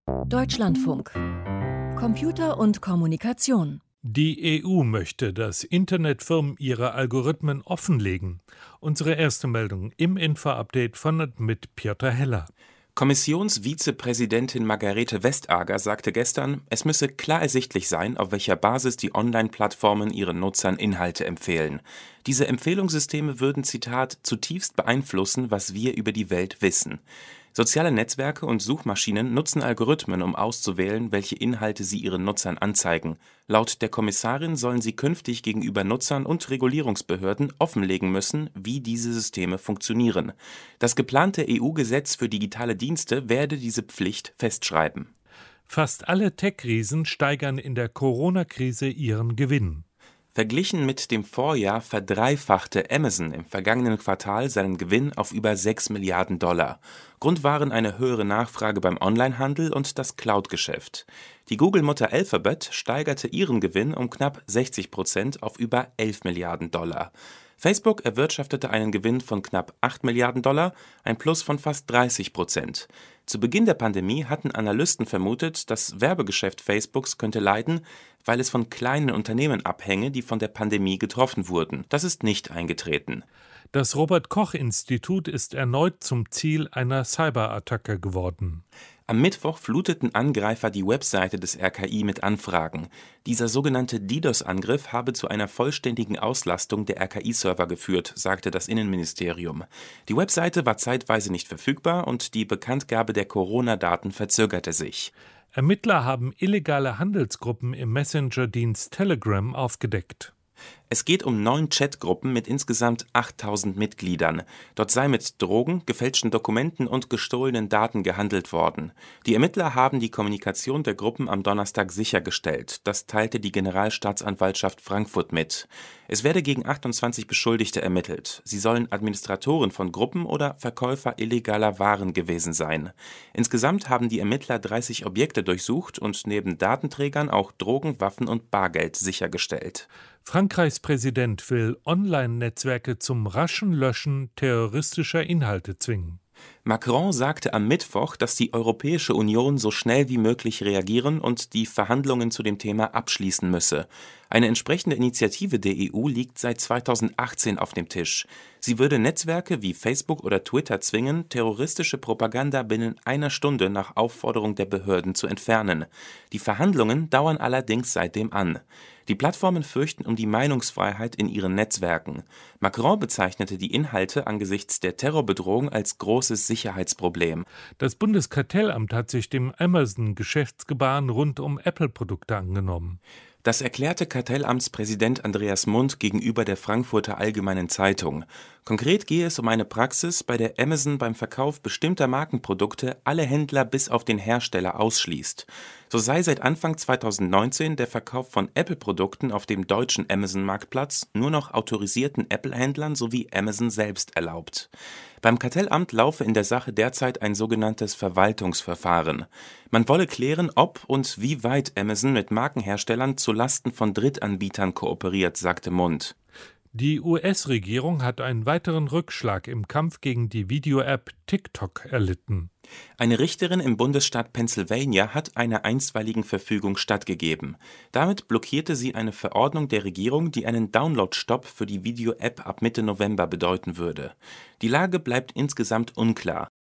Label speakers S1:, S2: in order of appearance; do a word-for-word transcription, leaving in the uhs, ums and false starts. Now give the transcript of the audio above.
S1: Deutschlandfunk. Computer und Kommunikation.
S2: Die E U möchte, dass Internetfirmen ihre Algorithmen offenlegen. Unsere erste Meldung im Info-Update von und mit Piotr Heller.
S3: Kommissionsvizepräsidentin Margarete Vestager sagte gestern, es müsse klar ersichtlich sein, auf welcher Basis die Online-Plattformen ihren Nutzern Inhalte empfehlen. Diese Empfehlungssysteme würden, Zitat, zutiefst beeinflussen, was wir über die Welt wissen. Soziale Netzwerke und Suchmaschinen nutzen Algorithmen, um auszuwählen, welche Inhalte sie ihren Nutzern anzeigen. Laut der Kommissarin sollen sie künftig gegenüber Nutzern und Regulierungsbehörden offenlegen müssen, wie diese Systeme funktionieren. Das geplante E U-Gesetz für digitale Dienste werde diese Pflicht festschreiben.
S2: Fast alle Tech-Riesen steigern in der Corona-Krise ihren Gewinn.
S3: Verglichen mit dem Vorjahr verdreifachte Amazon im vergangenen Quartal seinen Gewinn auf über sechs Milliarden Dollar. Grund waren eine höhere Nachfrage beim Onlinehandel und das Cloud-Geschäft. Die Google-Mutter Alphabet steigerte ihren Gewinn um knapp sechzig Prozent auf über elf Milliarden Dollar. Facebook erwirtschaftete einen Gewinn von knapp acht Milliarden Dollar, ein Plus von fast dreißig Prozent. Zu Beginn der Pandemie hatten Analysten vermutet, das Werbegeschäft Facebooks könnte leiden, weil es von kleinen Unternehmen abhänge, die von der Pandemie getroffen wurden. Das ist nicht eingetreten.
S2: Das Robert-Koch-Institut ist erneut zum Ziel einer Cyberattacke geworden.
S3: Am Mittwoch fluteten Angreifer die Webseite des R K I mit Anfragen. Dieser sogenannte DDoS-Angriff habe zu einer vollständigen Auslastung der R K I-Server geführt, sagte das Innenministerium. Die Webseite war zeitweise nicht verfügbar und die Bekanntgabe der Corona-Daten verzögerte sich.
S2: Ermittler haben illegale Handelsgruppen im Messenger-Dienst Telegram aufgedeckt.
S3: Es geht um neun Chatgruppen mit insgesamt achttausend Mitgliedern. Dort sei mit Drogen, gefälschten Dokumenten und gestohlenen Daten gehandelt worden. Die Ermittler haben die Kommunikation der Gruppen am Donnerstag sichergestellt. Das teilte die Generalstaatsanwaltschaft Frankfurt mit. Es werde gegen achtundzwanzig Beschuldigte ermittelt. Sie sollen Administratoren von Gruppen oder Verkäufer illegaler Waren gewesen sein. Insgesamt haben die Ermittler dreißig Objekte durchsucht und neben Datenträgern auch Drogen, Waffen und Bargeld sichergestellt.
S2: Frankreichs Präsident will Online-Netzwerke zum raschen Löschen terroristischer Inhalte zwingen.
S3: Macron sagte am Mittwoch, dass die Europäische Union so schnell wie möglich reagieren und die Verhandlungen zu dem Thema abschließen müsse. Eine entsprechende Initiative der E U liegt seit zweitausendachtzehn auf dem Tisch. Sie würde Netzwerke wie Facebook oder Twitter zwingen, terroristische Propaganda binnen einer Stunde nach Aufforderung der Behörden zu entfernen. Die Verhandlungen dauern allerdings seitdem an. Die Plattformen fürchten um die Meinungsfreiheit in ihren Netzwerken. Macron bezeichnete die Inhalte angesichts der Terrorbedrohung als großes Sicherheitsproblem.
S2: Das Bundeskartellamt hat sich dem Amazon-Geschäftsgebaren rund um Apple-Produkte angenommen.
S3: Das erklärte Kartellamtspräsident Andreas Mund gegenüber der Frankfurter Allgemeinen Zeitung. Konkret gehe es um eine Praxis, bei der Amazon beim Verkauf bestimmter Markenprodukte alle Händler bis auf den Hersteller ausschließt. So sei seit Anfang zweitausendneunzehn der Verkauf von Apple-Produkten auf dem deutschen Amazon-Marktplatz nur noch autorisierten Apple-Händlern sowie Amazon selbst erlaubt. Beim Kartellamt laufe in der Sache derzeit ein sogenanntes Verwaltungsverfahren. Man wolle klären, ob und wie weit Amazon mit Markenherstellern zu Lasten von Drittanbietern kooperiert, sagte Mund.
S2: Die U S-Regierung hat einen weiteren Rückschlag im Kampf gegen die Video-App TikTok erlitten.
S3: Eine Richterin im Bundesstaat Pennsylvania hat einer einstweiligen Verfügung stattgegeben. Damit blockierte sie eine Verordnung der Regierung, die einen Download-Stopp für die Video-App ab Mitte November bedeuten würde. Die Lage bleibt insgesamt unklar.